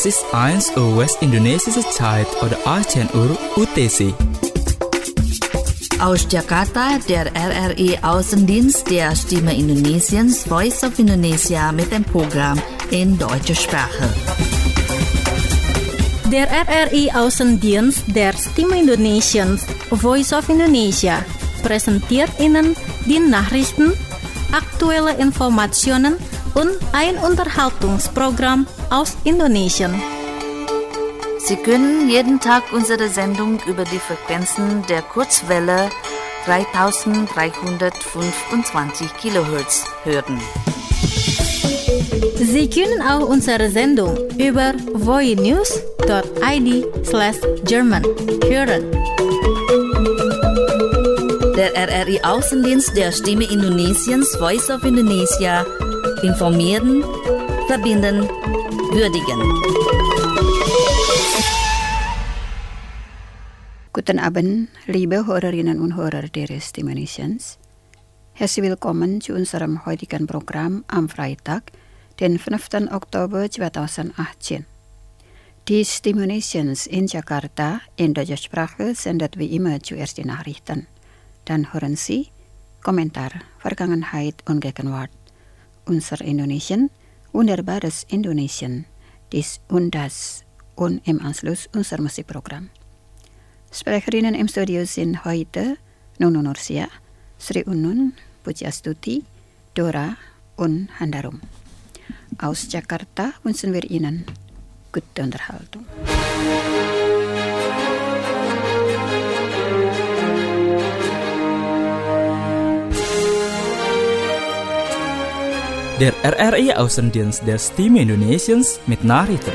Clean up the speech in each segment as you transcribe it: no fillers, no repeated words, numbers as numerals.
Es ist 1 Uhr West-Indonesische Zeit oder 18 Uhr UTC. Aus Jakarta, der RRI-Außendienst der Stimme Indonesiens, Voice of Indonesia mit dem Programm in deutscher Sprache. Der RRI-Außendienst der Stimme Indonesiens, Voice of Indonesia, präsentiert Ihnen die Nachrichten, aktuelle Informationen und ein Unterhaltungsprogramm aus Indonesien. Sie können jeden Tag unsere Sendung über die Frequenzen der Kurzwelle 3325 kHz hören. Sie können auch unsere Sendung über voinews.id/German hören. Der RRI-Außendienst der Stimme Indonesiens, Voice of Indonesia, informieren, verbinden, würdigen. Guten Abend, liebe Hörerinnen und Hörer der Stimme Indonesiens. Herzlich willkommen zu unserem heutigen Programm am Freitag, den 5. Oktober 2018. Die Stimme Indonesiens in Jakarta in deutscher Sprache sendet wie immer zuerst die Nachrichten. Dann hören Sie Kommentar, Vergangenheit und Gegenwart, unser Indonesien, wunderbares Indonesien, dies und das und im Anschluss unser Musikprogramm. Sprecherinnen im Studio sind heute Nunu Nursia, Sri Unun, Pujiastuti, Dora und Handarum. Aus Jakarta wünschen wir Ihnen gute Unterhaltung. Der RRI-Außendienst der Stimme Indonesiens mit Nachrichten.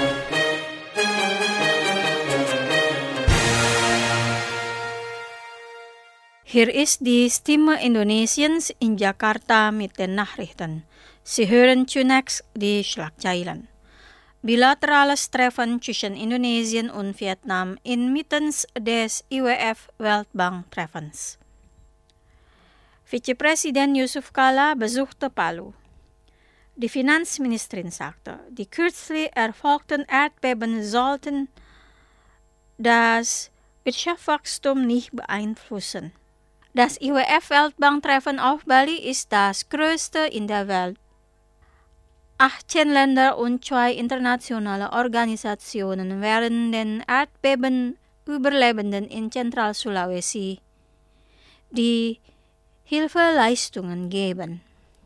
Hier ist die Stimme Indonesiens in Jakarta mit den Nachrichten. Sie hören zunächst die Schlagzeilen. Bilaterales Treffen zwischen Indonesien und Vietnam inmitten des IWF-Weltbank-Treffens. Vizepräsident Yusuf Kala besuchte Palu. Die Finanzministerin sagte, die kürzlich erfolgten Erdbeben sollten das Wirtschaftswachstum nicht beeinflussen. Das IWF-Weltbank-Treffen auf Bali ist das größte in der Welt. 18 Länder und 2 internationale Organisationen werden den Erdbeben-Überlebenden in Zentral-Sulawesi die Hilfeleistungen geben.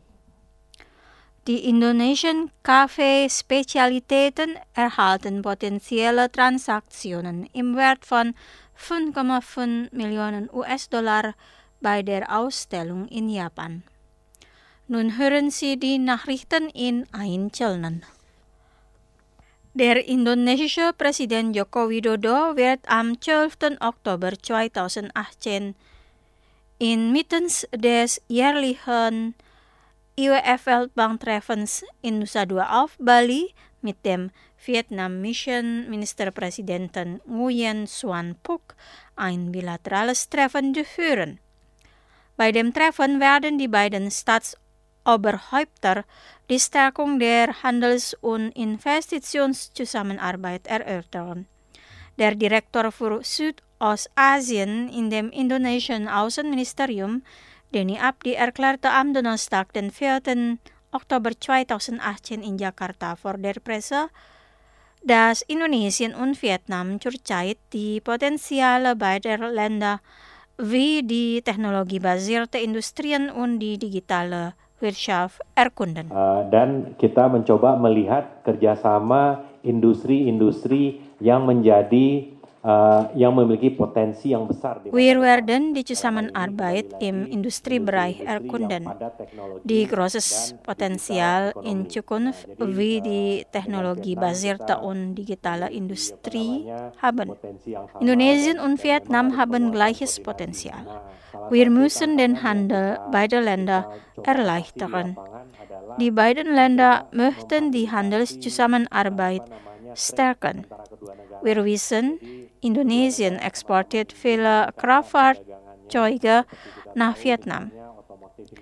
Die indonesischen Kaffeespezialitäten erhalten potenzielle Transaktionen im Wert von 5,5 Millionen US-Dollar bei der Ausstellung in Japan. Nun hören Sie die Nachrichten in Einzelnen. Der indonesische Präsident Joko Widodo wird am 12. Oktober 2018 inmitten des jährlichen IWF-Weltbank-Treffens in Nusa Dua auf Bali mit dem vietnamesischen Ministerpräsidenten Nguyen Xuan Phuc ein bilaterales Treffen durchführen. Bei dem Treffen werden die beiden Staatsoberhäupter die Stärkung der Handels- und Investitionszusammenarbeit erörtern. Der Direktor für Südostasien in dem indonesischen Außenministerium, Denny Abdi, erklärte am Donnerstag, den 4. Oktober 2018 in Jakarta vor der Presse, dass Indonesien und Vietnam zurzeit die Potenziale beider Länder wie die technologiebasierte Industrien und die digitale Wirtschaft erkunden. Dan kita mencoba melihat kerjasama industri-industri yang memiliki potensi yang besar. Wir werden die Zusammenarbeit im Industriebereich erkunden. Die großes Potenzial in Zukunft wie die technologiebasierte und digitale Industrie haben. Indonesien und Vietnam haben gleiches Potenzial. Wir müssen den Handel beider Länder erleichtern. Die beiden Länder möchten die Handelszusammenarbeit stärken. Wir wissen, Indonesien exportiert viele Kraftfahrzeuge nach Vietnam.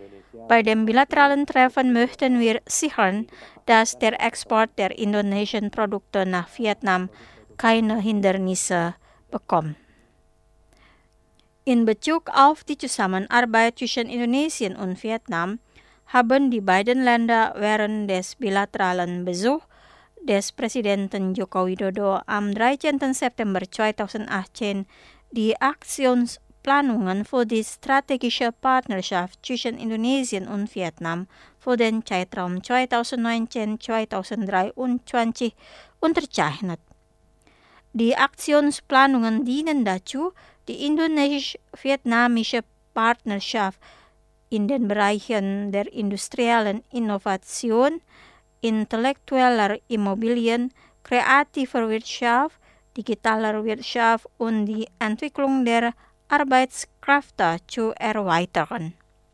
Bei dem bilateralen Treffen möchten wir sichern, dass der Export der indonesischen Produkte nach Vietnam keine Hindernisse bekommt. In Bezug auf die Zusammenarbeit zwischen Indonesien und Vietnam haben die beiden Länder während des bilateralen Besuchs des Präsidenten Joko Widodo am 13. September 2018 die Aktionsplanungen für die strategische Partnerschaft zwischen Indonesien und Vietnam für den Zeitraum 2019-2023 unterzeichnet. Die Aktionsplanungen dienen dazu, die indonesisch-vietnamische Partnerschaft in den Bereichen der industriellen Innovation, intellektueller Immobilien, kreativer Wirtschaft, digitaler Wirtschaft und die Entwicklung der Arbeitskräfte zu erweitern.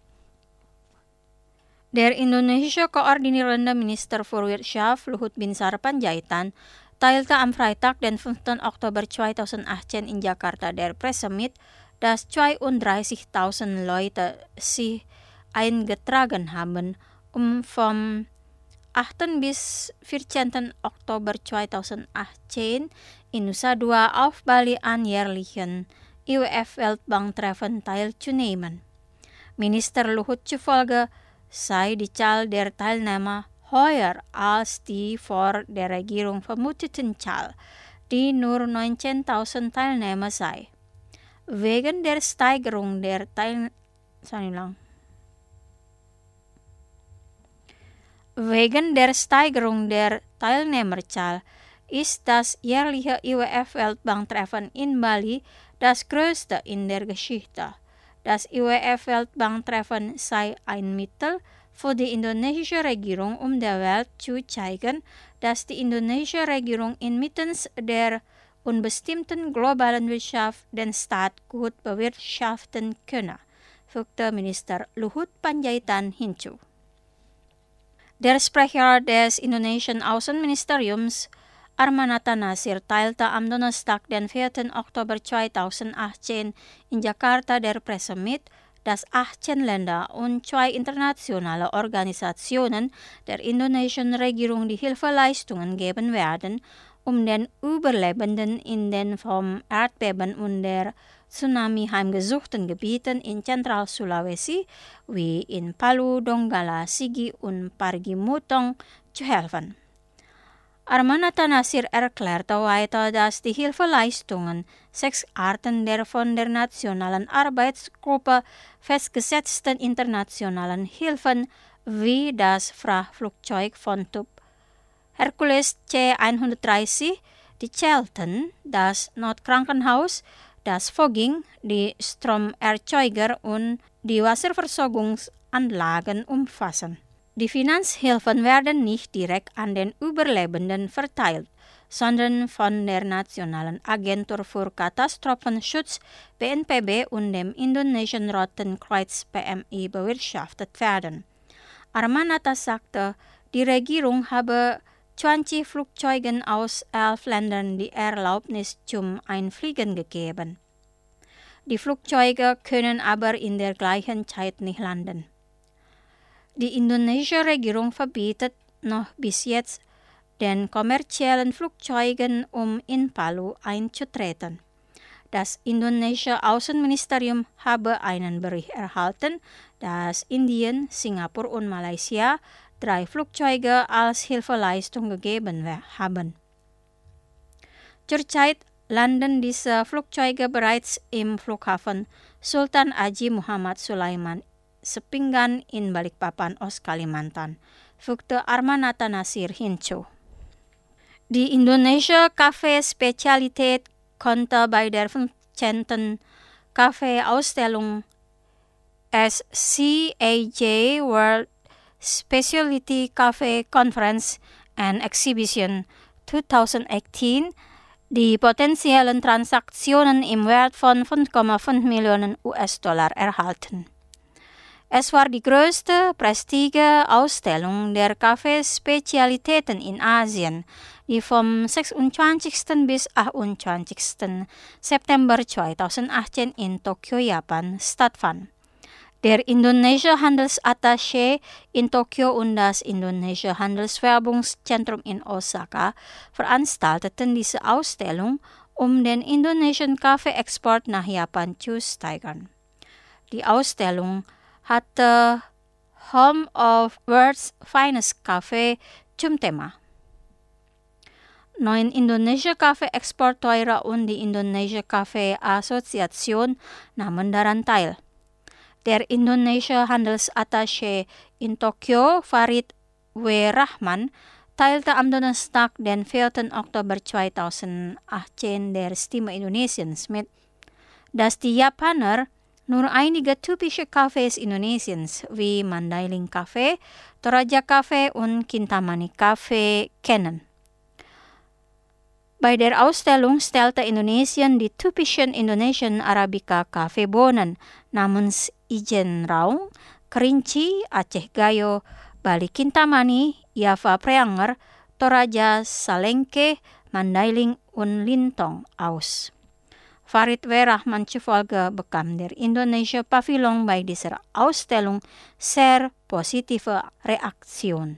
Der indonesische koordinierende Minister für Wirtschaft Luhut Binsar Panjaitan teilte am Freitag, den 5. Oktober 2018 in Jakarta der Pressesummit, dass 32.000 Leute sich eingetragen haben, um vom 8. bis 14. Oktober 2018 in Nusa Dua auf Bali an jährlichen IWF-Weltbank-Treffen teilzunehmen. Minister Luhut zufolge sei die Zahl der Teilnehmer höher als die vor der Regierung vermuteten Zahl, die nur 19.000 Teilnehmer sei. Wegen der Steigerung der Teilnehmerzahl ist das jährliche IWF-Weltbank-Treffen in Bali das größte in der Geschichte. Das IWF-Weltbank-Treffen sei ein Mittel für die indonesische Regierung, um der Welt zu zeigen, dass die indonesische Regierung inmitten der unbestimmten globalen Wirtschaft den Staat gut bewirtschaften könne, fügte Minister Luhut Panjaitan hinzu. Der Sprecher des indonesischen Außenministeriums Armanata Nasir teilte am Donnerstag, den 4. Oktober 2018 in Jakarta der Presse mit, dass 18 Länder und 2 internationale Organisationen der indonesischen Regierung die Hilfeleistungen geben werden, um den Überlebenden in den vom Erdbeben und der Tsunami heimgesuchten Gebieten in Zentral-Sulawesi wie in Palu, Donggala, Sigi und Parigi Mutong zu helfen. Armanata Nasir erklärte weiter, dass die Hilfeleistungen 6 Arten der von der Nationalen Arbeitsgruppe festgesetzten internationalen Hilfen wie das Frachtflugzeug von Typ Hercules C-130, die Zelten, das Notkrankenhaus, das Fogging, die Stromerzeuger und die Wasserversorgungsanlagen umfassen. Die Finanzhilfen werden nicht direkt an den Überlebenden verteilt, sondern von der Nationalen Agentur für Katastrophenschutz BNPB und dem Indonesischen Roten Kreuz PMI bewirtschaftet werden. Armanata sagte, die Regierung habe 20 Flugzeugen aus 11 Ländern die Erlaubnis zum Einfliegen gegeben. Die Flugzeuge können aber in der gleichen Zeit nicht landen. Die indonesische Regierung verbietet noch bis jetzt den kommerziellen Flugzeugen, um in Palu einzutreten. Das indonesische Außenministerium habe einen Bericht erhalten, dass Indien, Singapur und Malaysia 3 Flugzeuge als Hilfeleistung gegeben haben. Zurzeit landen diese Flugzeuge bereits im Flughafen Sultan Haji Muhammad Sulaiman Sepinggan in Balikpapan, Ostkalimantan, fügte Armanata Nasir hinzu. Die indonesische Kaffeespezialität konnte bei der 15. Kaffeeausstellung SCAJ World Specialty Coffee Conference and Exhibition 2018 die potenziellen Transaktionen im Wert von 5,5 Millionen US-Dollar erhalten. Es war die größte prestige Ausstellung der Kaffeespezialitäten in Asien, die vom 26. bis 28. September 2018 in Tokio, Japan stattfand. Der Indonesia Handelsattaché in Tokio und das Indonesia Handelswerbungszentrum in Osaka veranstalteten diese Ausstellung, um den indonesischen Kaffeeexport nach Japan zu steigern. Die Ausstellung hatte Home of World's Finest Coffee zum Thema. 9 Indonesia Kaffee-Exporteure und die Indonesia Kaffee-Assoziation nahmen daran teil. Der Indonesia Handelsattaché in Tokio, Farid W. Rahman, teilte am Donnerstag, den 4. Oktober 2018 der Stimme Indonesiens mit, dass die Japaner nur einige typische Cafés Indonesiens wie Mandailing Cafe, Toraja Cafe und Kintamani Cafe kennen. Bei der Ausstellung stellte Indonesien die typischen Indonesian Arabica Kaffeebohnen namens Ijen Raung, Kerinci, Aceh Gayo, Bali Kintamani, Java Preanger, Toraja Salengke, Mandailing und Lintong aus. Farid W. Rahman zufolge bekam der Indonesia Pavillon bei dieser Ausstellung sehr positive Reaktion.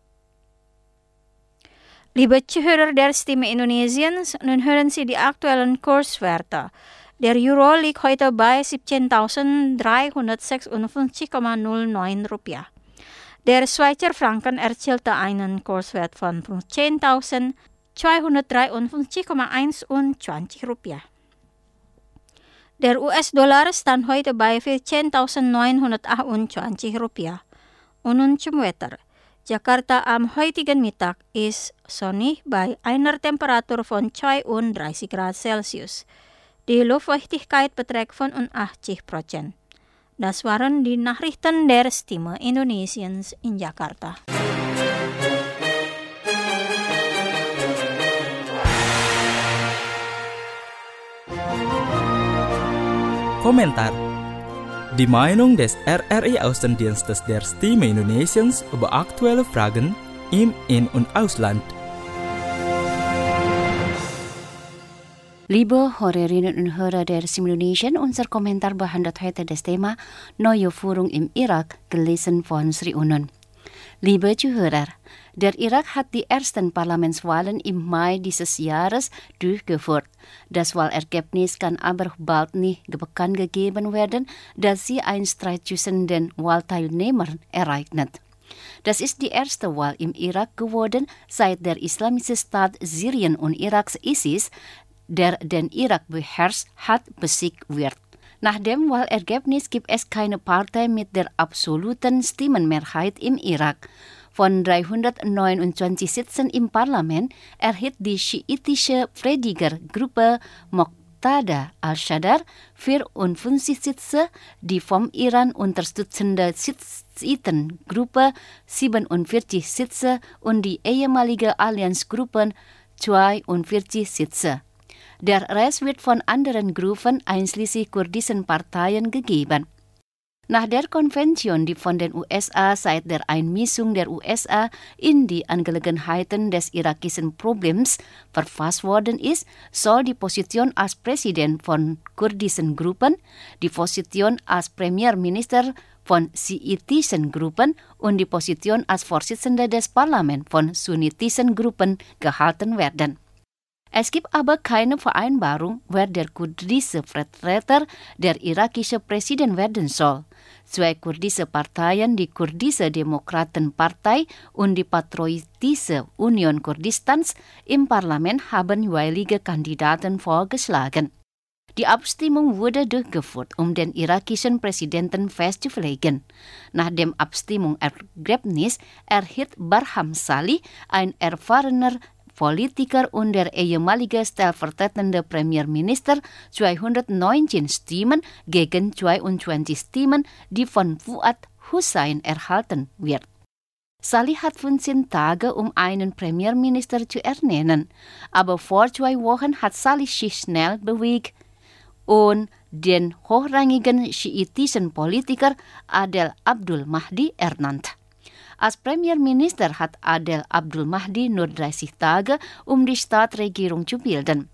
Liebe Zuhörer der Stimme Indonesiens, nun hören Sie die aktuellen Kurswerte. Der Euro liegt heute bei 17.356,09 Rupiah. Der Schweizer Franken erzielte einen Kurswert von 15.253,21 Rupiah. Der US-Dollar stand heute bei 14.928 Rupiah. Und nun zum Wetter. Jakarta am heutigen Mittag ist sonnig bei einer Temperatur von 32 Grad Celsius. Die Luftfeuchtigkeit beträgt 85%. Das waren die Nachrichten der Stimme Indonesiens in Jakarta. Komentar. Die Meinung des RRI Außendienstes der Stimme Indonesiens über aktuelle Fragen im In- und Ausland. Liebe Hörerinnen und Hörer der Stimme Indonesien, unser Kommentar behandelt heute das Thema Neue Führung im Irak, gelesen von Sri Unun. Liebe Zuhörer, der Irak hat die ersten Parlamentswahlen im Mai dieses Jahres durchgeführt. Das Wahlergebnis kann aber bald nicht bekannt gegeben werden, da sie einen Streit zwischen den Wahlteilnehmern ereignet. Das ist die erste Wahl im Irak geworden, seit der islamische Staat Syrien und Iraks ISIS, der den Irak beherrscht hat, besiegt wird. Nach dem Wahlergebnis gibt es keine Partei mit der absoluten Stimmenmehrheit im Irak. Von 329 Sitzen im Parlament erhielt die schiitische Predigergruppe Muqtada al-Shadar 54 Sitze, die vom Iran unterstützende Schiitengruppe 47 Sitze und die ehemalige Allianzgruppe 42 Sitze. Der Rest wird von anderen Gruppen, einschließlich kurdischen Parteien, gegeben. Nach der Konvention, die von den USA seit der Einmischung der USA in die Angelegenheiten des irakischen Problems verfasst worden ist, soll die Position als Präsident von kurdischen Gruppen, die Position als Premierminister von schiitischen Gruppen und die Position als Vorsitzender des Parlaments von sunnitischen Gruppen gehalten werden. Es gibt aber keine Vereinbarung, wer der kurdische Vertreter der irakische Präsident werden soll. Zwei kurdische Parteien, die Kurdische Demokratenpartei und die Patriotische Union Kurdistans im Parlament, haben jeweilige Kandidaten vorgeschlagen. Die Abstimmung wurde durchgeführt, um den irakischen Präsidenten festzulegen. Nach dem Abstimmungsergebnis erhielt Barham Salih, ein erfahrener Politiker und der ehemalige stellvertretende Premierminister, 219 Stimmen gegen 22 Stimmen, die von Fuad Hussein erhalten wird. Salih hat 15 Tage, um einen Premierminister zu ernennen. Aber vor 2 Wochen hat Salih sich schnell bewegt und den hochrangigen schiitischen Politiker Adel Abdul Mahdi ernannt. Als Premierminister hat Adel Abdul Mahdi nur 30 Tage, um die Staatsregierung zu bilden.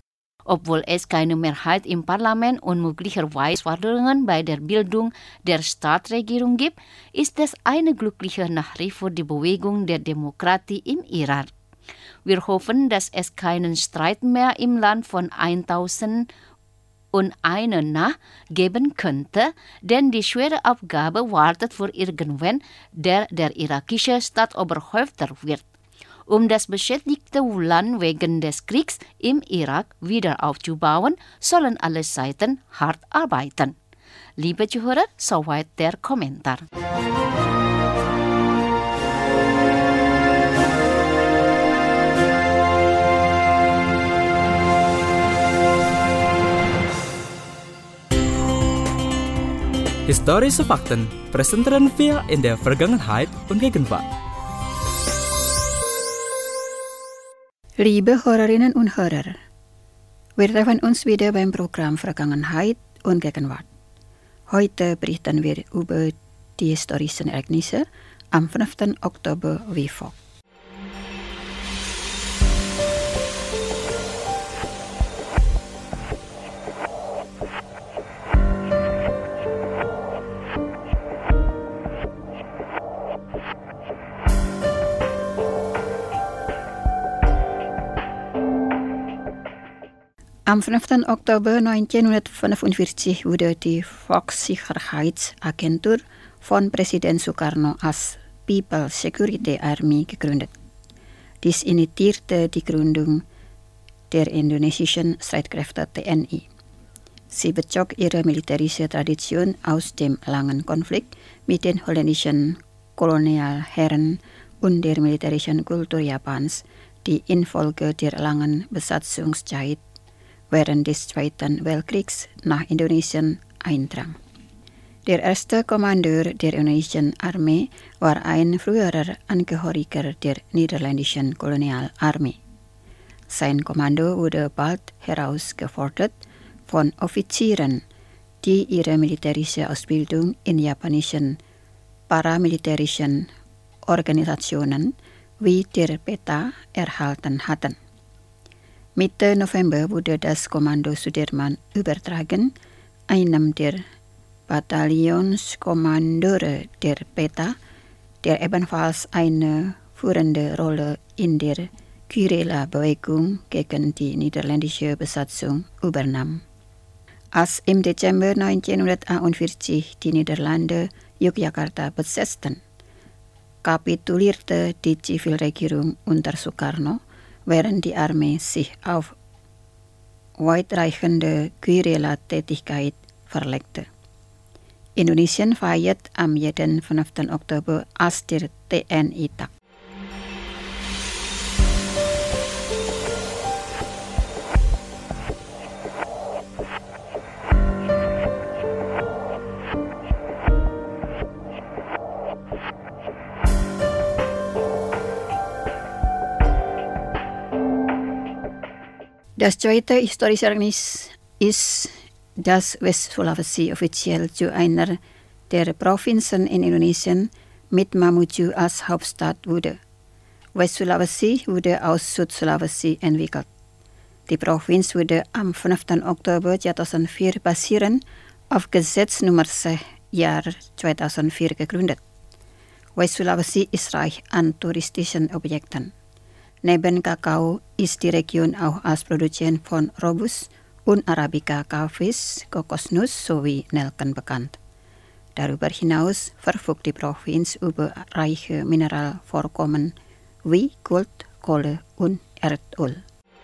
Obwohl es keine Mehrheit im Parlament und möglicherweise Forderungen bei der Bildung der Staatsregierung gibt, ist es eine glückliche Nachricht für die Bewegung der Demokratie im Irak. Wir hoffen, dass es keinen Streit mehr im Land von 1001 Nacht geben könnte, denn die schwere Aufgabe wartet für irgendwann, der irakische Staatsoberhäupter wird. Um das beschädigte Land wegen des Kriegs im Irak wieder aufzubauen, sollen alle Seiten hart arbeiten. Liebe Zuhörer, soweit der Kommentar. Historische Fakten präsentieren wir in der Vergangenheit und Gegenwart. Liebe Hörerinnen und Hörer, wir treffen uns wieder beim Programm Vergangenheit und Gegenwart. Heute berichten wir über die historischen Ereignisse am 5. Oktober wie folgt. Am 5. Oktober 1945 wurde die Volkssicherheitsagentur von Präsident Sukarno als People's Security Army gegründet. Dies initiierte die Gründung der indonesischen Streitkräfte TNI. Sie bezog ihre militärische Tradition aus dem langen Konflikt mit den holländischen Kolonialherren und der militärischen Kultur Japans, die infolge der langen Besatzungszeit während des Zweiten Weltkriegs nach Indonesien eindrang. Der erste Kommandeur der indonesischen Armee war ein früherer Angehöriger der niederländischen Kolonialarmee. Sein Kommando wurde bald herausgefordert von Offizieren, die ihre militärische Ausbildung in japanischen paramilitärischen Organisationen wie der PETA erhalten hatten. Mitte November wurde das Kommando Sudirman übertragen, einem der Bataillonskommandeure der PETA, der ebenfalls eine führende Rolle in der Guerilla-Bewegung gegen die niederländische Besatzung übernahm. Als im Dezember 1941 die Niederlande Yogyakarta besetzten, kapitulierte die Zivilregierung unter Sukarno, während die Armee sich auf weitreichende Guerilla-Tätigkeit verlegte. Indonesien feiert am jeden 5. Oktober als der TNI-Tag. Das zweite historische Ereignis ist, dass West-Sulawesi offiziell zu einer der Provinzen in Indonesien mit Mamuju als Hauptstadt wurde. West-Sulawesi wurde aus Süd-Sulawesi entwickelt. Die Provinz wurde am 5. Oktober 2004 basierend auf Gesetz Nummer 6 Jahr 2004 gegründet. West-Sulawesi ist reich an touristischen Objekten. Neben Kakao ist die Region auch als Produzent von Robust und Arabica-Kaffees, Kokosnuss sowie Nelken bekannt. Darüber hinaus verfügt die Provinz über reiche Mineralvorkommen wie Gold, Kohle und Erdöl.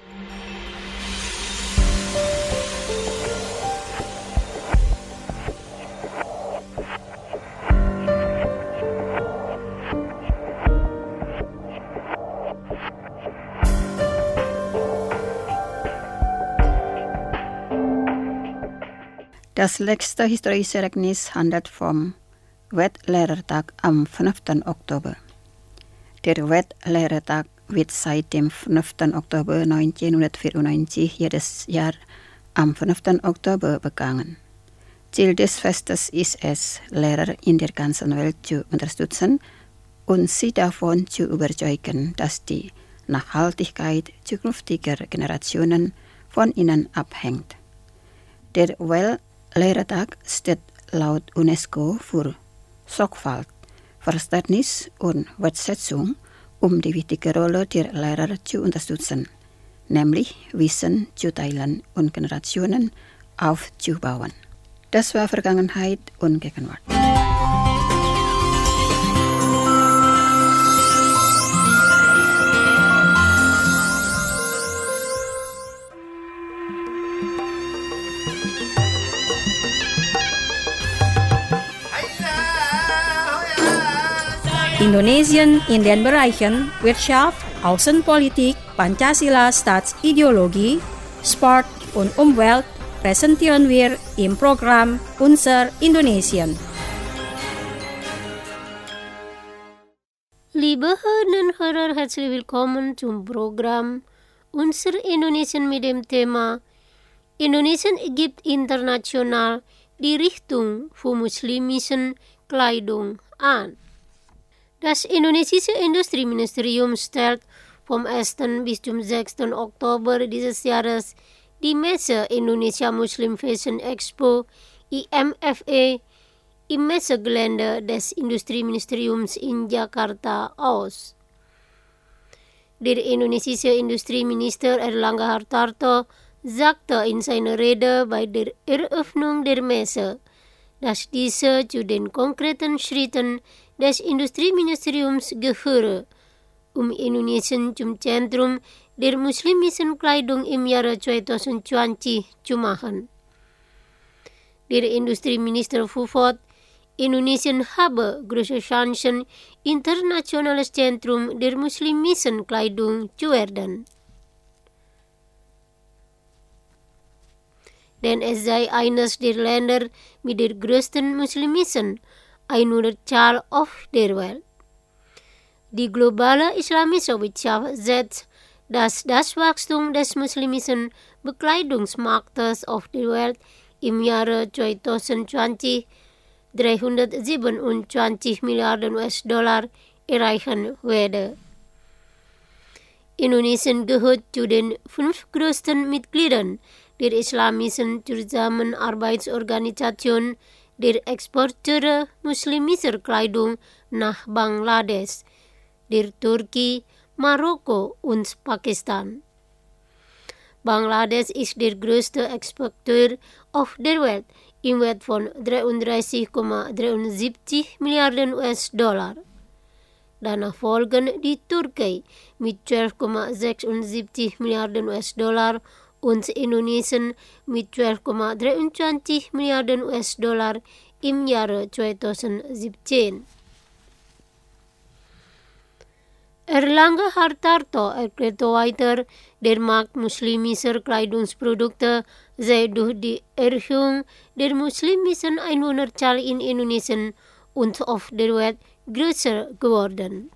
Das letzte historische Ereignis handelt vom Weltlehrertag am 5. Oktober. Der Weltlehrertag wird seit dem 5. Oktober 1994 jedes Jahr am 5. Oktober begangen. Ziel des Festes ist es, Lehrer in der ganzen Welt zu unterstützen und sie davon zu überzeugen, dass die Nachhaltigkeit zukünftiger Generationen von ihnen abhängt. Der Weltlehrertag steht laut UNESCO für Sorgfalt, Verständnis und Wertschätzung, die wichtige Rolle der Lehrer zu unterstützen, nämlich Wissen zu teilen und Generationen aufzubauen. Das war Vergangenheit und Gegenwart. Indonesien in den Bereichen Wirtschaft, Außenpolitik, Pancasila Staatsideologie, Sport und Umwelt präsentieren wir im Programm Unser Indonesien. Liebe Hörerinnen und Hörer, herzlich willkommen zum Programm Unser Indonesien mit dem Thema Indonesien gibt international die Richtung für muslimischen Kleidung an. Das indonesische Industrieministerium stellt vom 1. bis zum 6. Oktober dieses Jahres die Messe Indonesia Muslim Fashion Expo IMFE im Messegelände des Industrieministeriums in Jakarta aus. Der indonesische Industrieminister Erlangga Hartarto sagte in seiner Rede bei der Eröffnung der Messe, dass diese zu den konkreten Schritten des Industrieministeriums gehöre, Indonesien zum Zentrum der muslimischen Kleidung im Jahre 2020 zu machen. Der Industrieminister fuhr fort, Indonesien habe große Chancen, internationales Zentrum der muslimischen Kleidung zu werden. Denn es sei eines der Länder mit der größten muslimischen Einwohnerzahl auf der Welt. Die globale islamische Wirtschaft setzt, dass das Wachstum des muslimischen Bekleidungsmarktes auf der Welt im Jahre 2020 $327 Milliarden erreichen werde. Indonesien gehört zu den 5 größten Mitgliedern der Islamischen Zusammenarbeitsorganisation der Exporteure muslimischer Kleidung nach Bangladesch, der Türkei, Marokko und Pakistan. Bangladesch ist der größte Exporteur auf der Welt im Wert von $33,73 Milliarden. Danach folgen die Türkei mit $12,76 Milliarden und Indonesien mit $12,23 Milliarden im Jahre 2017. Erlangga Hartarto erklärte weiter, der Markt muslimischer Kleidungsprodukte sei durch die Erhöhung der muslimischen Einwohnerzahl in Indonesien und auf der Welt größer geworden.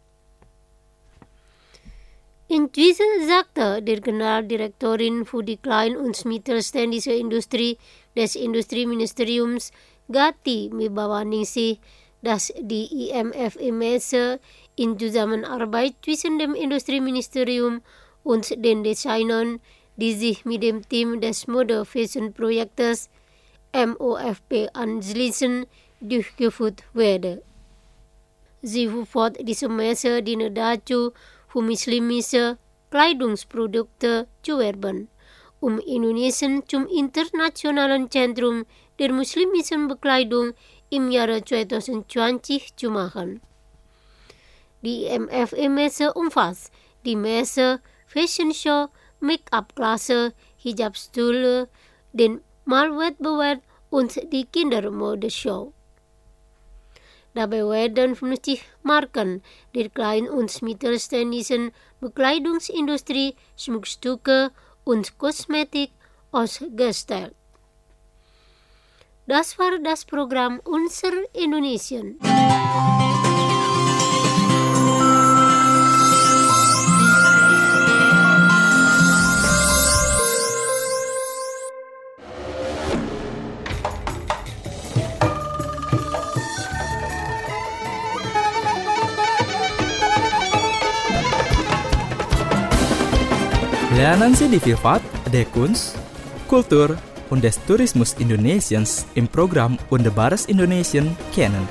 Inzwischen sagte der Generaldirektorin für die Klein- und Mittelständische Industrie des Industrieministeriums Gati Mibawaningsih, dass die IMFE-Messe in Zusammenarbeit zwischen dem Industrieministerium und den Designern, die sich mit dem Team des Mode-Fashion-Projektes MOFP anschließen, durchgeführt werde. Sie fuhr fort, diese Messe diene dazu, für muslimische Kleidungsprodukte zu werben, Indonesien zum internationalen Zentrum der muslimischen Bekleidung im Jahre 2020 zu machen. Die IMFE-Messe umfasst die Messe, Fashion Show, Make-up-Klasse, Hijab-Stühle, den Malwettbewerb und die Kindermodeshow. Dabei werden 50 Marken der kleinen und mittelständischen Bekleidungsindustrie, Schmuckstücke und Kosmetik ausgestellt. Das war das Programm Unser Indonesien. Danan si di Vivat, de Kunst, Kultur und des Tourismus Indonesiens im Programm Wunderbares Indonesian kennen.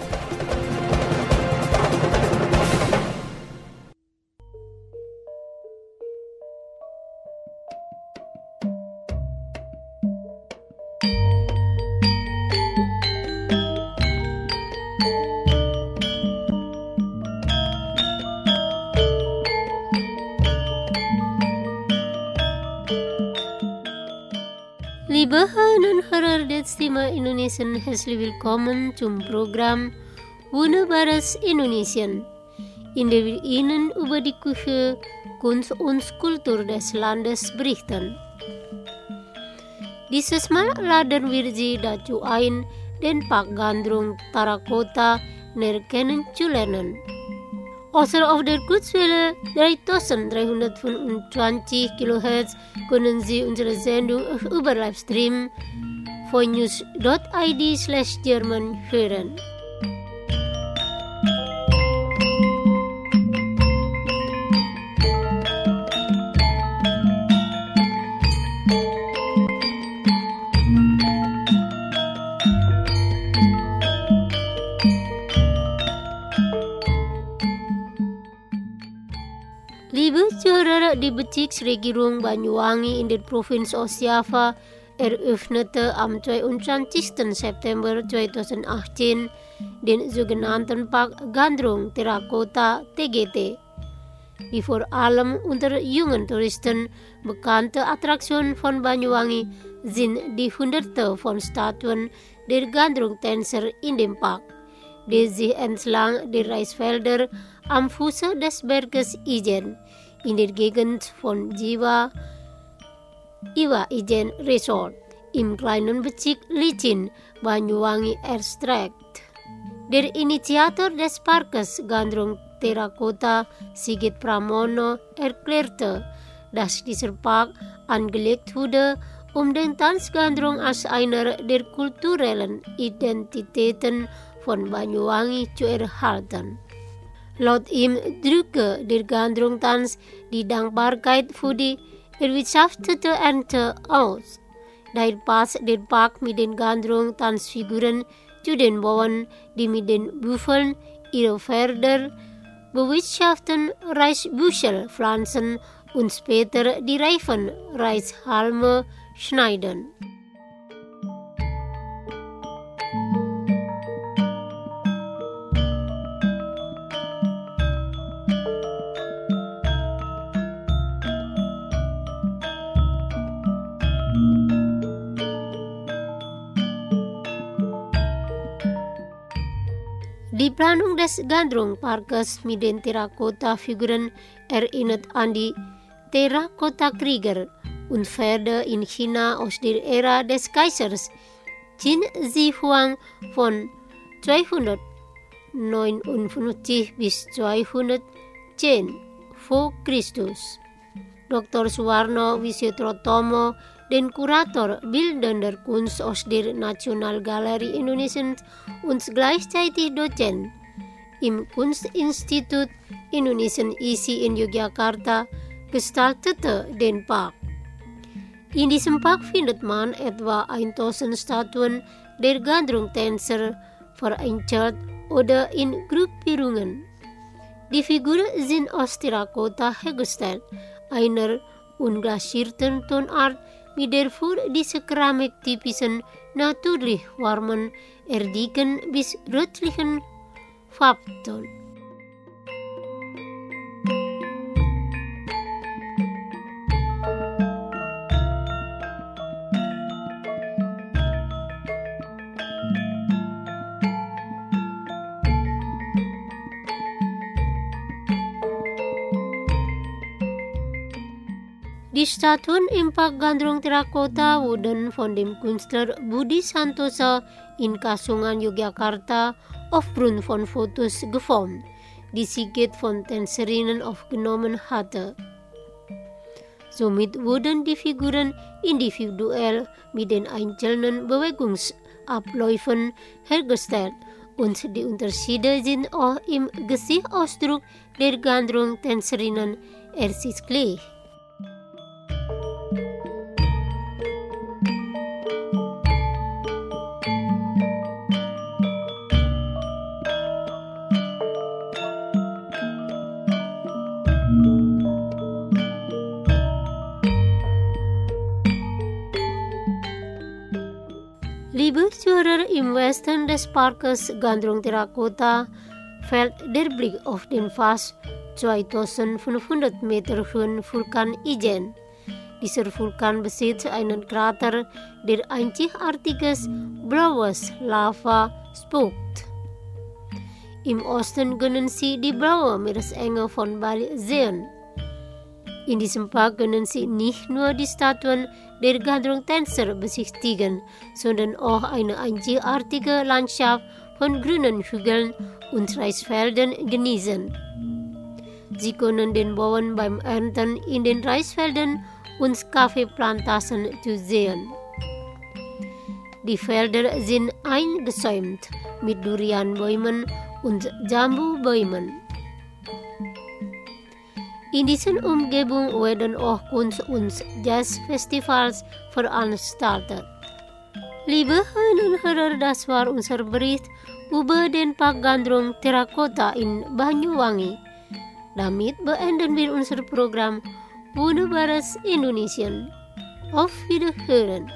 Liebe Hörerinnen und Hörer der Stimme Indonesian, herzlich willkommen zum Programm Wunderbares Indonesian, in dem wir Ihnen über die Küche, Kunst und Kultur des Landes berichten. Dieses Mal laden wir Sie dazu ein, den Park Gandrung Tarakota näher kennenzulernen. Außer auf der Kurzwelle 3325 kHz können Sie unsere Sendung auch über Livestream von news.id/German hören. Liebe Zuhörer, die Bezirksregierung Banyuwangi in der Provinz Ostjava eröffnete am 22. September 2018 den sogenannten Park Gandrung Tarakota TGT. Die vor allem unter jungen Touristen bekannte Attraktion von Banyuwangi sind die Hunderte von Statuen der Gandrung-Tänzer in dem Park, die sich entlang der Reisfelder am Fuße des Berges Ijen in der Gegend von Iwa Ijen Resort im kleinen Bezirk Licin, Banyuwangi erstreckt. Der Initiator des Parkes Gandrung Tarakota, Sigit Pramono, erklärte, dass dieser Park angelegt wurde, um den Tanz Gandrung als einer der kulturellen Identitäten von Banyuwangi zu erhalten. Laut ihm drücke der Gandrung-Tanz die Dankbarkeit für die erwirtschaftete Ernte aus. Daher passt der Park mit den Gandrung-Tanzfiguren zu den Bauern, die mit den Büffeln ihre Felder bewirtschaften, Reisbüschel pflanzen und später die reifen Reishalme schneiden. Die Planung des Gandrung-Parkes mit den Terrakotta-Figuren erinnert an die Terrakotta-Krieger und Pferde in China aus der Ära des Kaisers Qin Shi Huang von 259 bis 210 vor Christus. Dr. Suwarno Wisyotrotomo, den Kurator Bildender Kunst aus der Nationalgalerie Indonesiens und gleichzeitig Dozent im Kunstinstitut Indonesian ISI in Yogyakarta, gestaltete den Park. In diesem Park findet man etwa 1000 Statuen der Gandrung-Tänzer vereinzelt oder in Gruppierungen. Die Figuren sind aus Terrakotta hergestellt, einer unglasierten Tonart, mit der für diese Keramik typischen natürlich warmen, erdigen bis rötlichen Farbton. Die Statuen im Park Gandrung Tarakota wurden von dem Künstler Budi Santosa in Kasungan, Yogyakarta aufgrund von Fotos geformt, die Sigit von Tänzerinnen aufgenommen hatte. Somit wurden die Figuren individuell mit den einzelnen Bewegungsabläufen hergestellt und die Unterschiede sind auch im Gesichtsausdruck der Gandrung-Tänzerinnen ersichtlich. Liebe Zuhörer, im Westen des Parkes Gandrung Terracotta fällt der Blick auf den fast 2500 Meter hohen Vulkan Ijen. Dieser Vulkan besitzt einen Krater, der einzigartiges blaues Lava spuckt. Im Osten können Sie die blaue Meeresenge von Bali sehen. In diesem Park können Sie nicht nur die Statuen der Gandrung-Tänzer besichtigen, sondern auch eine einzigartige Landschaft von grünen Hügeln und Reisfeldern genießen. Sie können den Bauern beim Ernten in den Reisfeldern und Kaffeeplantagen zu sehen. Die Felder sind eingesäumt mit Durianbäumen und Jambubäumen. In dieser Umgebung werden auch Kunst- und Jazzfestivals veranstaltet. Liebe Hörerinnen und Hörer, das war unser Bericht über den Park Gandrung Terracotta in Banyuwangi. Damit beenden wir unser Programm Wunderbares Indonesien. Auf Wiederhören.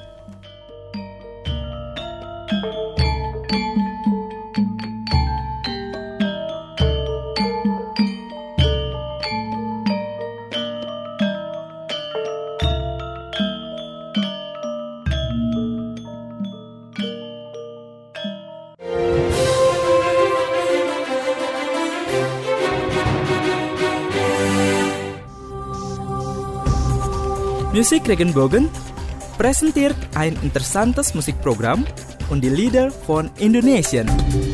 Musik Regenbogen präsentiert ein interessantes Musikprogramm und die Lieder von Indonesien.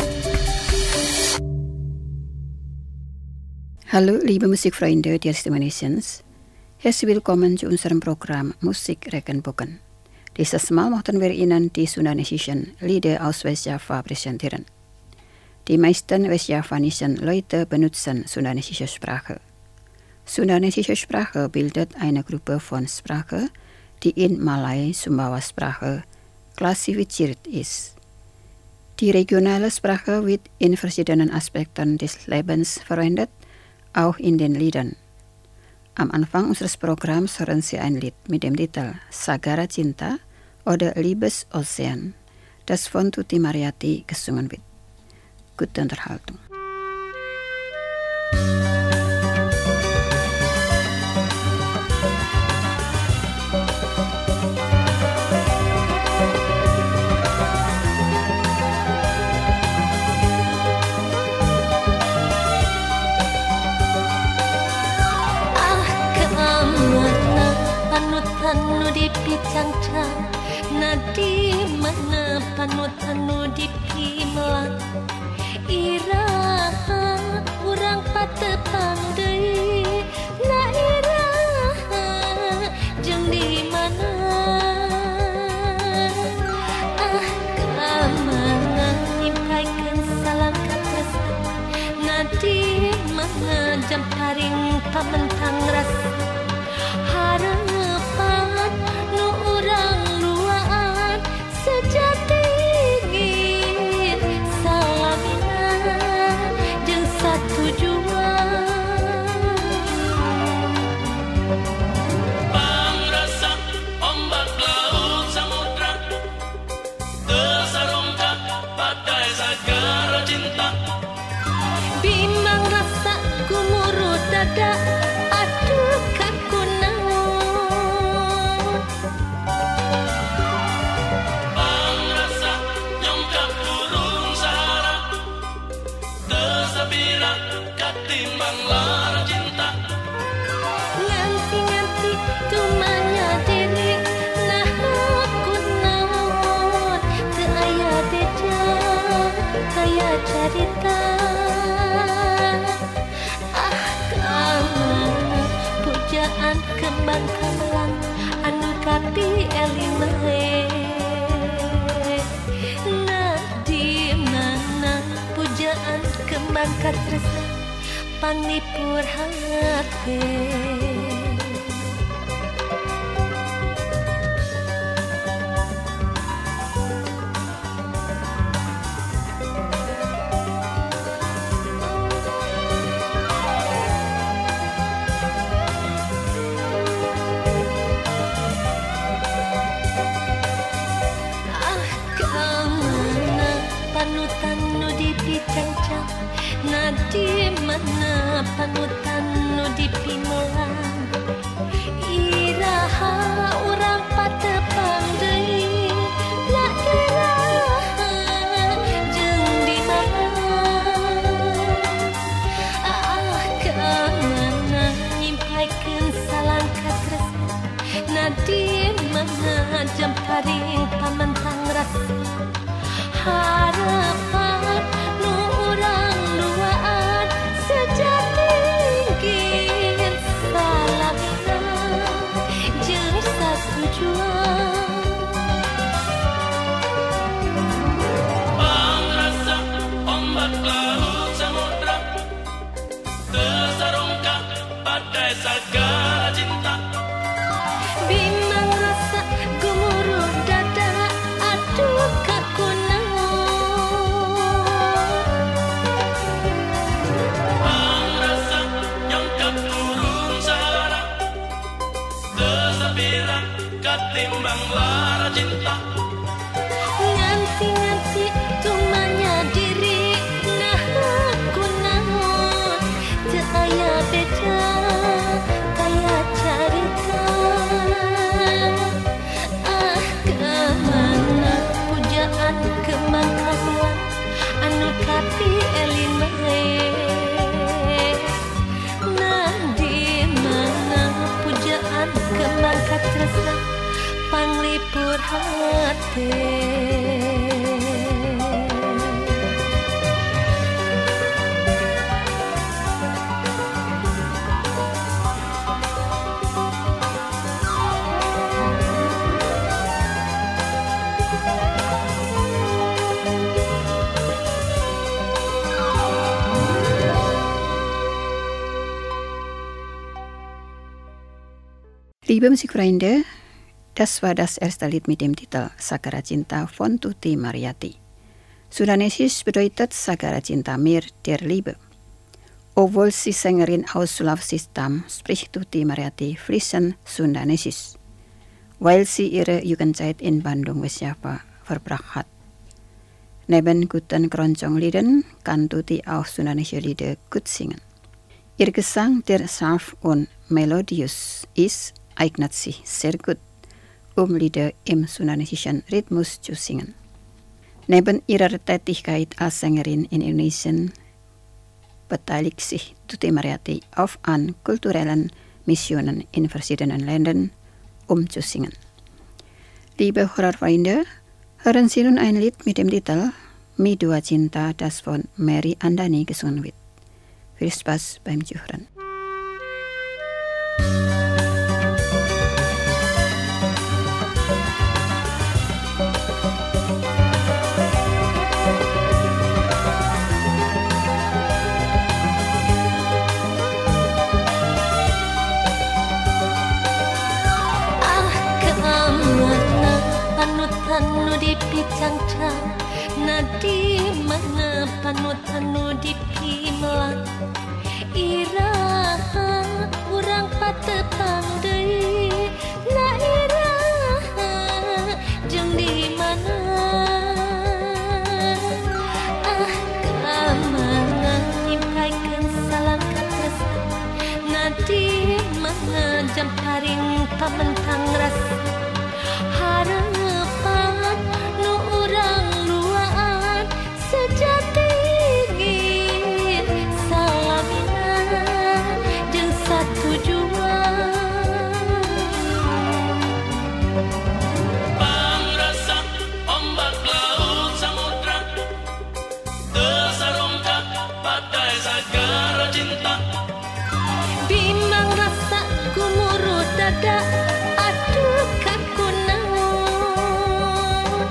Hallo liebe Musikfreunde der Indonesiens. Herzlich willkommen zu unserem Programm Musik Regenbogen. Dieses Mal möchten wir Ihnen die sundanesischen Lieder aus Westjava präsentieren. Die meisten westjavanischen Leute benutzen sundanesische Sprache. Sundanesische Sprache bildet eine Gruppe von Sprachen, die in Malay-Sumbawa-Sprache klassifiziert ist. Die regionale Sprache wird in verschiedenen Aspekten des Lebens verwendet, auch in den Liedern. Am Anfang unseres Programms hören Sie ein Lied mit dem Titel Sagara Cinta oder Liebesozean, das von Tuti Mariati gesungen wird. Gute Unterhaltung. Cangcang nadi mana panutan di pimelang iraha urang patepang deui na iraha jeung di mana kamana nyimpaikeun salam ka tresna nadi mana jam paring pamentang rasa harapan nu urang luaan sejati ingin salamina jeung satujuan pangrasa ombak laut samudra tesarongkak badai sagara cinta bimbang rasa gumurut dada aduh kakunaon pangrasa nyongkak burung sahara tesabira katimbang lara cinta nganti-nganti tumanya diri nah kunaon teu aya beda kaya carita pujaan kembang kamelang anu kapi elimahe di mana pujaan kembang katresna panglipur hate mana panutan nu dipimelan iraha urang patepang deui la iraha jeung di mana kamana nyimpaikeun salangka tresna na di mana jemparing pamentang rasa harapan nu urang duaan sejati ingin salamina jeung satujuan Pangrasa ombak laut samudra tersarongka badai sagara cinta bimbang rasa gemuruh dada aduh kakunaon Pangrasa yang keturun sara tersabira katimbang lara cinta nganti-nganti tumanya diri nah kunaon teu aya beda kaya carita kemana pujaan kembang karuan anu kapi elin nah di mana pujaan kembang katresna panglipur hati Liebe Musikfreunde, das war das erste Lied mit dem Titel Sagara Cinta von Tuti Mariati. Sudanesisch bedeutet Sagara Cinta Meer der Liebe. Obwohl sie Sängerin aus Sulawesi stammt, spricht Tuti Mariati fließend Sundanesisch, weil sie ihre Jugendzeit in Bandung West Java verbracht hat. Neben guten Keroncong-Liedern kann Tuti auch sundanesische Lieder gut singen. Ihr Gesang, der sanft und melodiös ist, eignet sich sehr gut, Lieder im sundanesischen Rhythmus zu singen. Neben ihrer Tätigkeit als Sängerin in Indonesien beteiligt sich Tuti Mariati auf an kulturellen Missionen in verschiedenen Ländern, zu singen. Liebe Hörerfreunde, hören Sie nun ein Lied mit dem Titel Mi Dua Cinta, das von Mary Andani gesungen wird. Viel Spaß beim Zuhören. Panutan nu dipicangcang na di mana panutan nu dipimelang iraha urang patepang deui na iraha jeung di mana kamana nyimpaikeun salangka tresna na di mana jemparing pamentang rasa harapan nu urang duaan sejati ingin salamina jeung satujuan Pangrasa ombak laut samudra tersarongka badai sagara cinta bimbang rasa gumuruh dada aduh kakunaon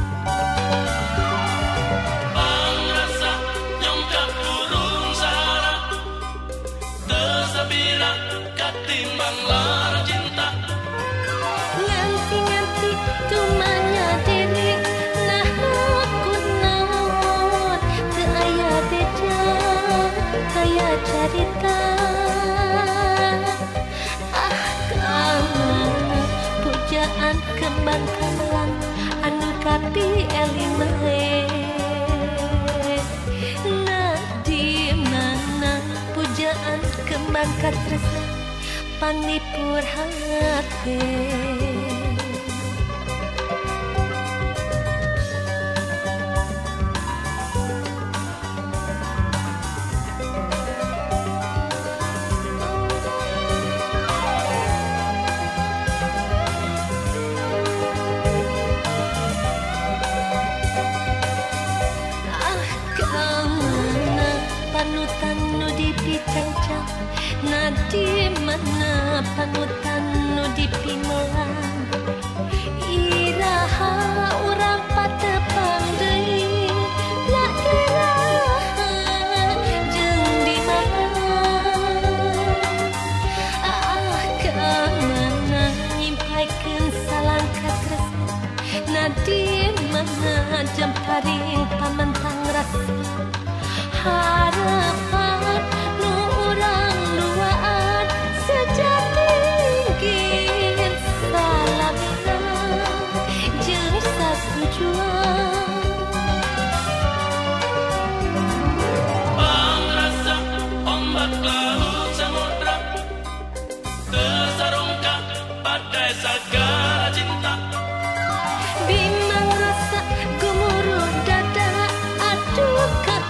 Pangrasa yang keturun sara tersabira katimbang lara cinta nganti-nganti tumanya diri nah kunaon teu aya beda kaya carita kamana pujaan kembang kamelan anu kapi elin nah di mana salangkat tresna panglipur hati. Di mana panutan nu dipimelang iraha urang patepang deui la iraha jeung di mana kamana nyimpaikeun salangkat tresna na di mana jemparing pamentang rasa harapan nu urang duaan sejatinggin salamina jeung satujuan Pangrasa ombak laut samudra Kesarungkah badai sagala cinta bimbang rasa gemuruh dada aduh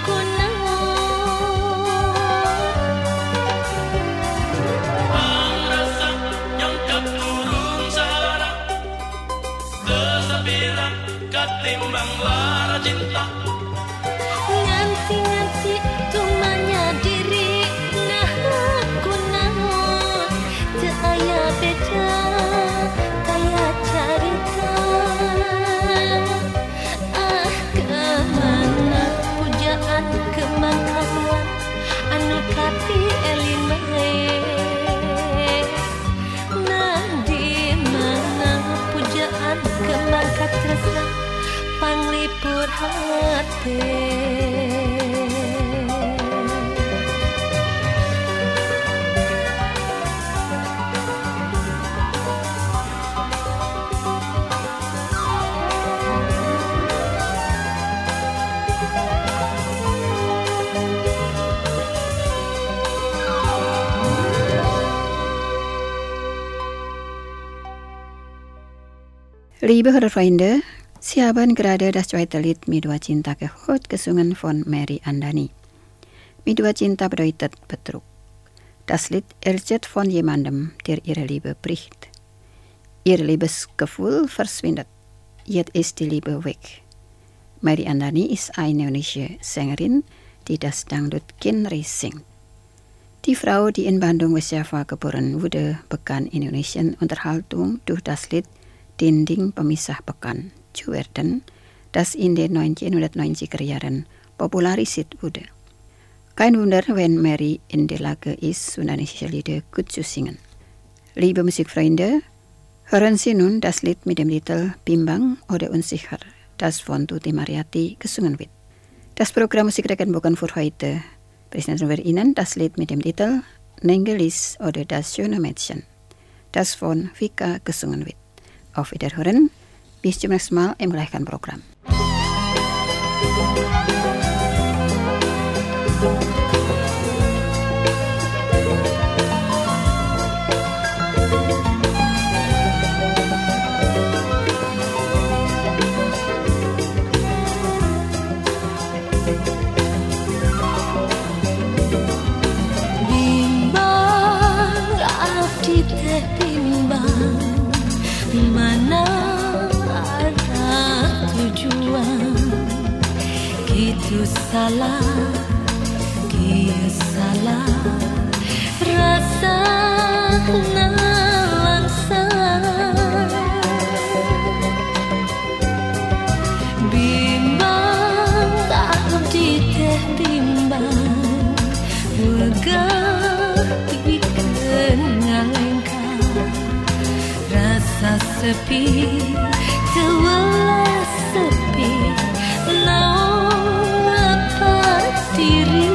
Pangrasa yang keturun sara Kesabiran ketimbang lara cinta nganti-nganti tumanya diri nah aku naon teu aya beda kaya carita kemana pujaan kembang kaluan anu kapi elin bae nah di mana pujaan kembang katresna panglipur hati. Liebe Hörerfreunde, Sie haben gerade das zweite Lied Midwa Cinta gehört, gesungen von Mary Andani. Midwa Cinta bedeutet Betrug. Das Lied erzählt von jemandem, der ihre Liebe bricht. Ihr Liebesgefühl verschwindet, jetzt ist die Liebe weg. Mary Andani ist eine indonesische Sängerin, die das Dangdut-Genre singt. Die Frau, die in Bandung, West Java geboren wurde, begann Indonesien Unterhaltung durch das Lied Dinding Pemisah Pekan, Cuerden, das in den 1990er Jahren popularisiert wurde. Kein Wunder, wenn Mary in der Lage ist, sudanesische Lieder gut zu singen. Liebe Musikfreunde, hören Sie nun das Lied mit dem Titel Bimbang oder Unsicher, das von Tuti Mariati gesungen wird. Das Programm Musikregenbogen für heute präsentieren wir Ihnen das Lied mit dem Titel Nengelis oder das schöne Mädchen, das von Vika gesungen wird. Auf Wiederhören, bis zum nächsten Mal im gleichen Programm. Bimbang abdi teh bimbang mana arah tujuan gitu salah rasa nalangsa bimbang abdi teh bimbang wegah pikeun ngalengka rasa sepi tewelas sepi naon lepas diri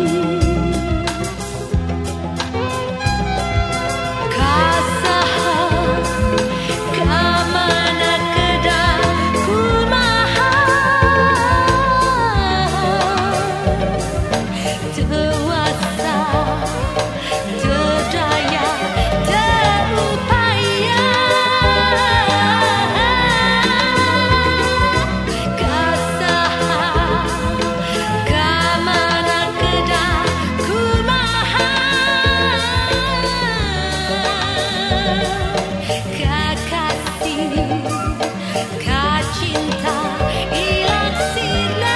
kasaha kamana kedah kumaha teu kah cinta hilang sirna.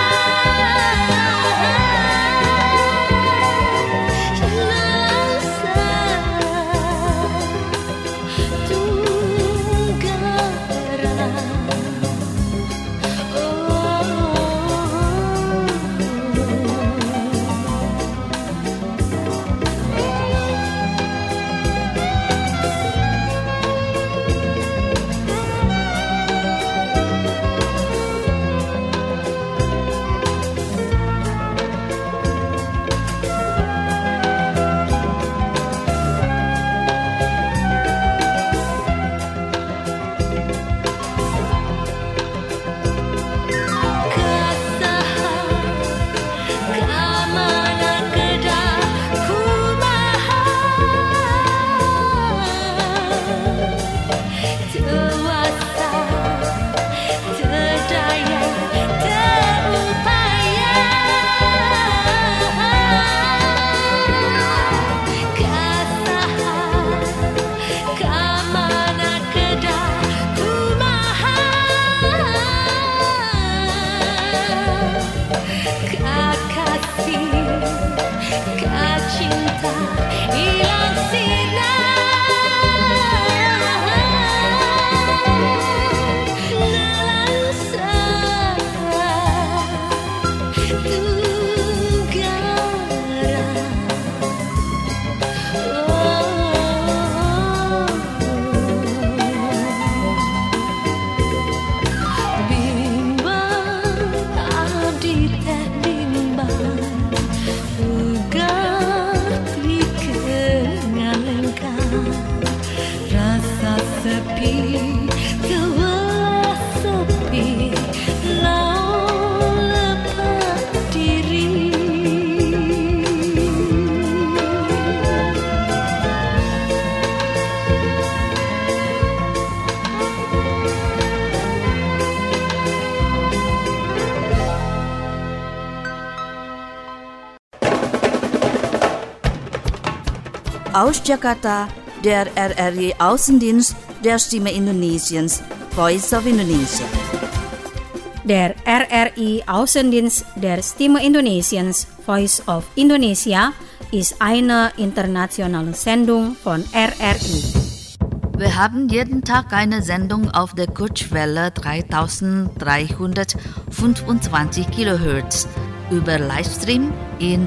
Aus Jakarta, der RRI Außendienst der Stimme Indonesiens, Voice of Indonesia. Der RRI Außendienst der Stimme Indonesiens, Voice of Indonesia, ist eine internationale Sendung von RRI. Wir haben jeden Tag eine Sendung auf der Kurzwelle 3325 kHz, über Livestream in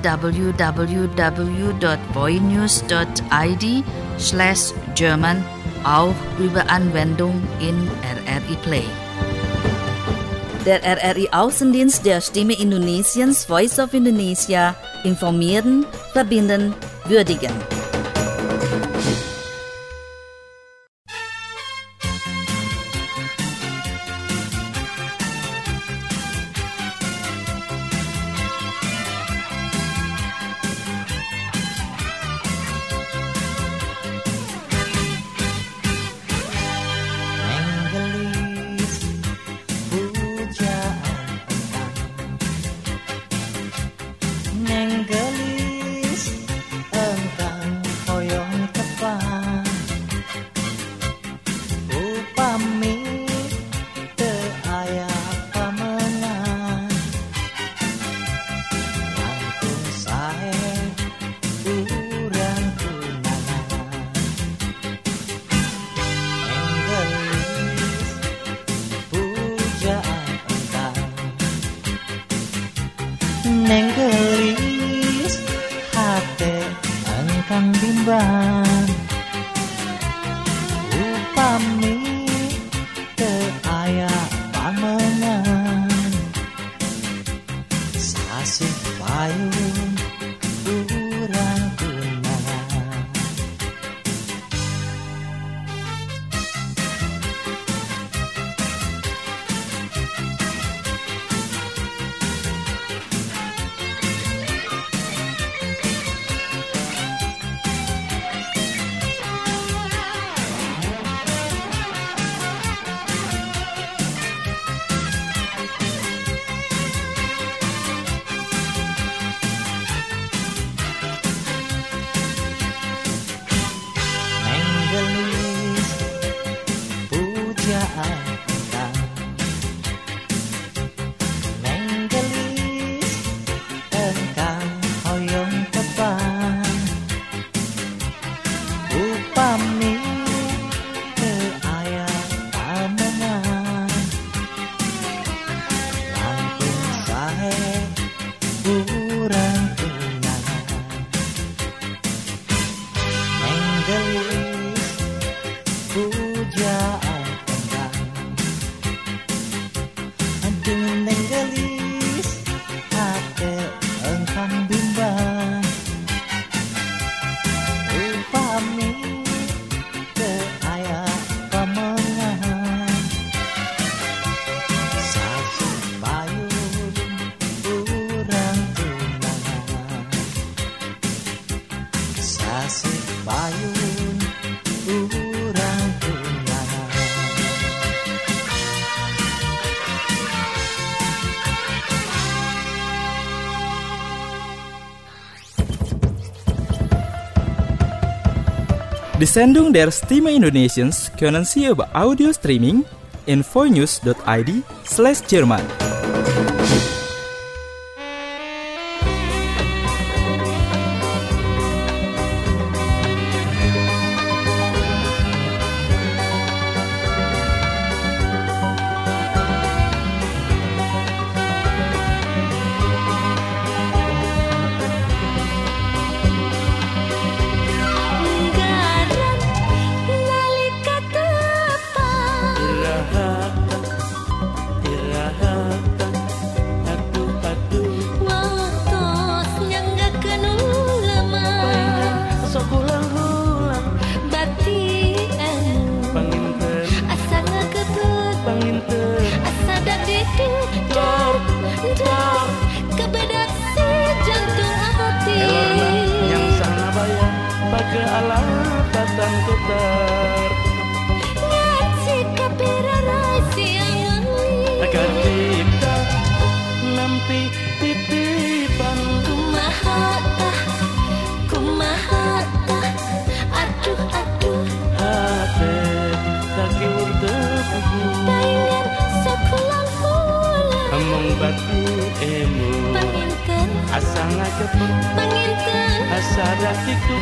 www.voinews.id/German, auch über Anwendung in RRI Play. Der RRI Außendienst der Stimme Indonesiens, Voice of Indonesia, informieren, verbinden, würdigen. Neng gelis hate engkang bimbang upami teu aya pamengan sasih payung urang kunangan. pujaan tentang menggelis engkang hoyong tepang upami keaya pamenang langkung sae urang tunangan menggelis pujaan tentang aduh nenggelis hati engkang bimbang upami keaya pamenang sasi payun urang tunangan sasi payun urang tunangan Die Sendung der Stimme Indonesiens können Sie über Audio Streaming in voinews.id/Jerman. Garam nalika tepang Irahata aduh waktos nyanggakeun lemah sok ulang-ulang batieun panginten asa ngagebeg panginten asa daditing dor dor kebedak si jantung hati elorna yang sana bayang pake alapatan tutar ngaci kapirarai siang agar cipta nampi titipan kumaha aduh hati kaki urtepuku paingan sakulang-kulang among batu emu panginten asa ngagepeng panginten asa dakiku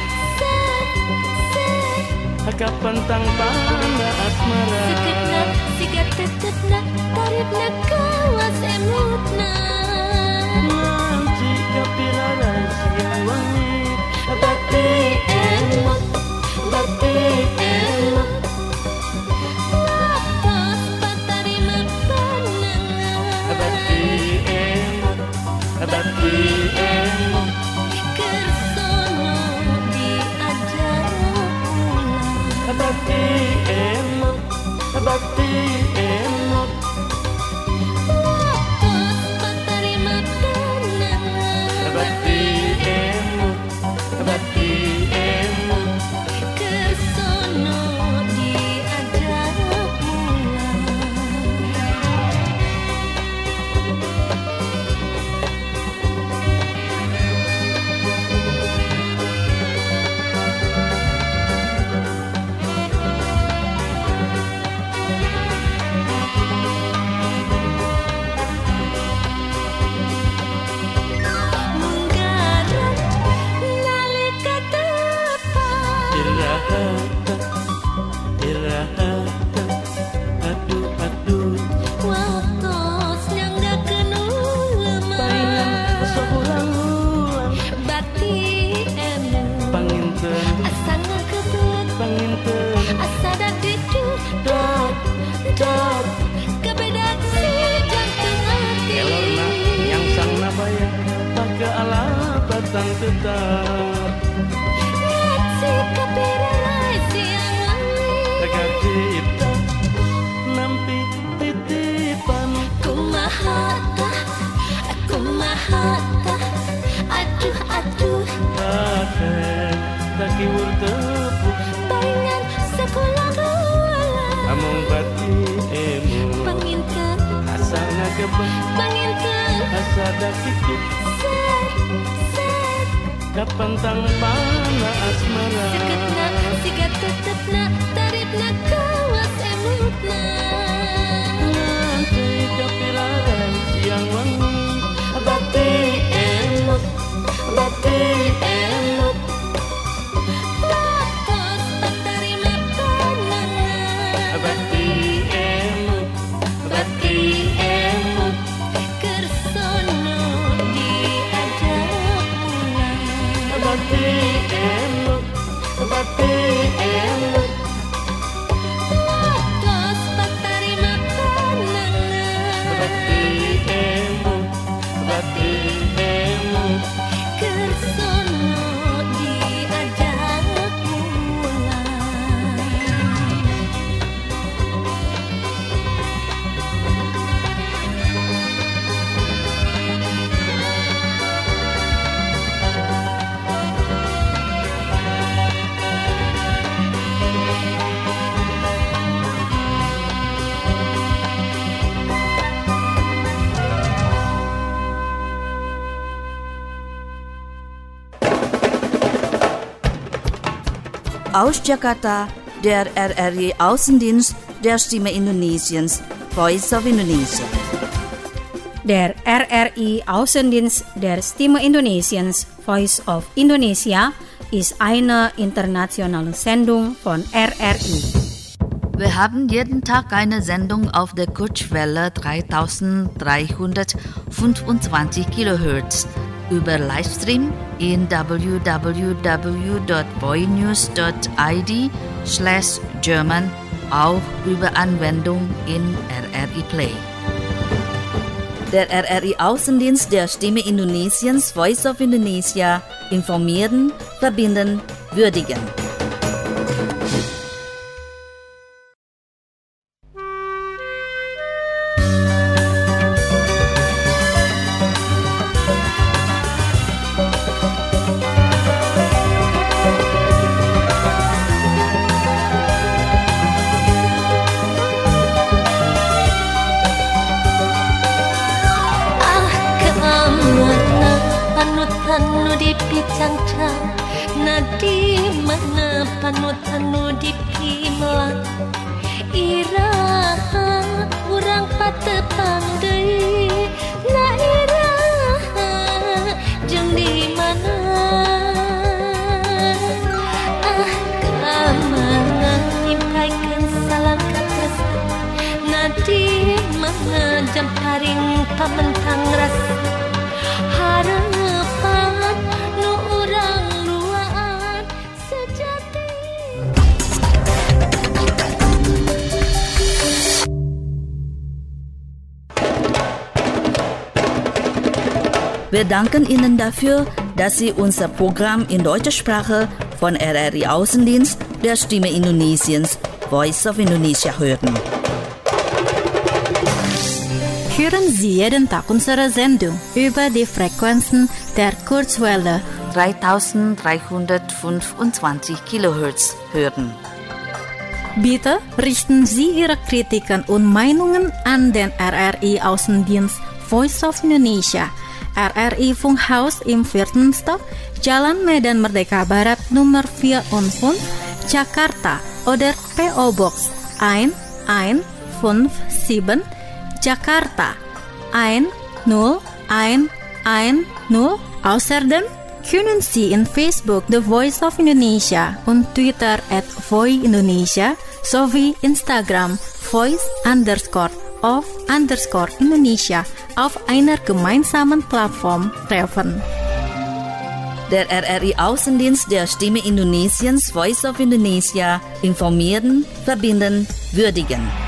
kapentang banda asmara sekedna siga tetepna tarifna kawas emutna nanti kapirarai siang wangi bati emut lapos patarima panangan bati emu kersono diajar pulang bati emu lapos patarima panangan bati emu kersono diajar pulang menggarap nalika tepang irahata aduh waktos nyanggakeun lemah sok ulang-ulang batieun panginten asa ngagebeg panginten asa daditing dor kebedak si jantung hati elorna yang sang nabayang pake alapatan tetap ngaci kapirarai siang agar cipta nampi titipan kumaha aduh hati kaki urtepuk paingan sakulang-kulang among bati emu panginten asa ngagepeng panginten asa dakiku kapentang banda asmara sekedna siga tetepna tarifna kawas emut Aus Jakarta, der RRI Außendienst der Stimme Indonesiens, Voice of Indonesia. Der RRI Außendienst der Stimme Indonesiens, Voice of Indonesia, ist eine internationale Sendung von RRI. Wir haben jeden Tag eine Sendung auf der Kurzwelle 3325 kHz, über Livestream in www.voinews.id/German, auch über Anwendung in RRI Play. Der RRI Außendienst der Stimme Indonesiens, Voice of Indonesia, informieren, verbinden, würdigen. panutanmu dipicangcang, nadi mana panutanmu dipimelang. Iraha urang patepang deui, na iraha jeung di mana. Kamana nyimpaikeun salam ka tresna, nadi mana jam paring pamentang rasa. Harapan nu urang luaan sejati. Wir danken Ihnen dafür, dass Sie unser Programm in deutscher Sprache von RRI Außendienst der Stimme Indonesiens, Voice of Indonesia hören. Hören Sie jeden Tag unsere Sendung über die Frequenzen der Kurzwelle 3325 kHz hören. Bitte richten Sie Ihre Kritiken und Meinungen an den RRI Außendienst Voice of Indonesia, RRI Funkhaus im 4. Stock, Jalan Medan Merdeka Barat nomor 54, Jakarta, oder PO Box 1157, Jakarta 10110. Außerdem können Sie in Facebook The Voice of Indonesia und Twitter @voiindonesia sowie Instagram voice_of_Indonesia auf einer gemeinsamen Plattform treffen. Der RRI Außendienst der Stimme Indonesiens, Voice of Indonesia, informieren, verbinden, würdigen.